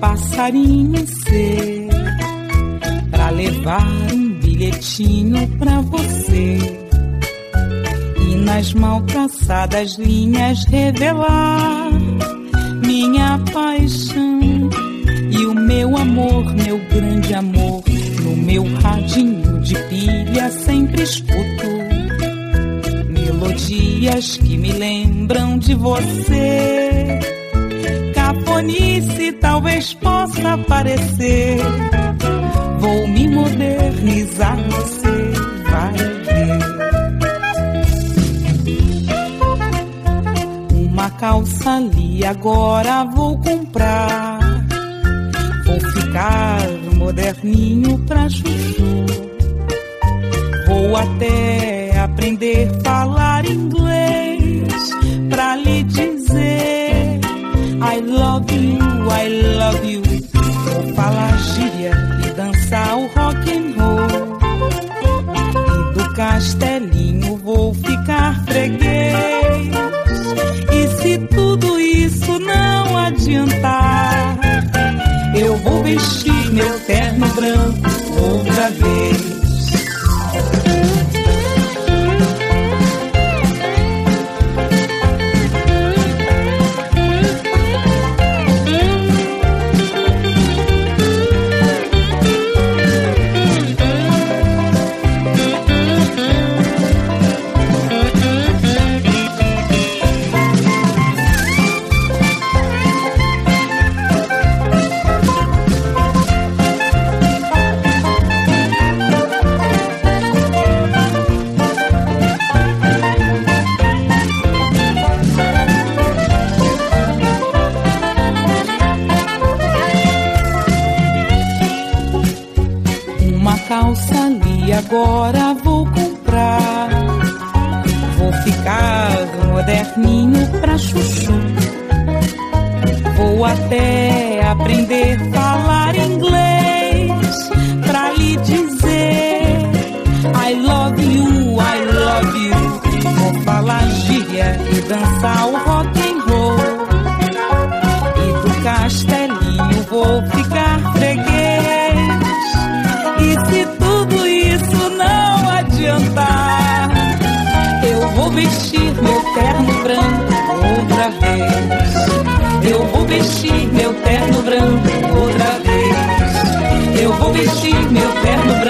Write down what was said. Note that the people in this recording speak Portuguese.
passarinho ser, pra levar um bilhetinho pra você e nas mal traçadas linhas revelar minha paixão e o meu amor, meu grande amor. No meu radinho de pilha sempre escuto melodias que me lembram de você. Cafonice talvez possa parecer, vou me modernizar, você vai ver. Uma calça ali agora vou comprar, vou ficar moderninho pra chuchu. Vou até aprender a falar inglês pra lhe dizer I love you, I love you. Vou falar gíria e dançar o rock and roll, e do castelinho vou ficar freguês. E se tudo isso não adiantar, eu vou vestir meu terno branco outra vez. Calça ali agora vou comprar, vou ficar moderninho pra chuchu. Vou até aprender a falar inglês pra lhe dizer I love you, I love you. Vou falar gíria e dançar o rock and roll, e do castelinho vou ficar freguês. E se tudo isso não adiantar, eu vou vestir meu terno branco outra vez. Eu vou vestir meu terno branco outra vez. Eu vou vestir meu terno branco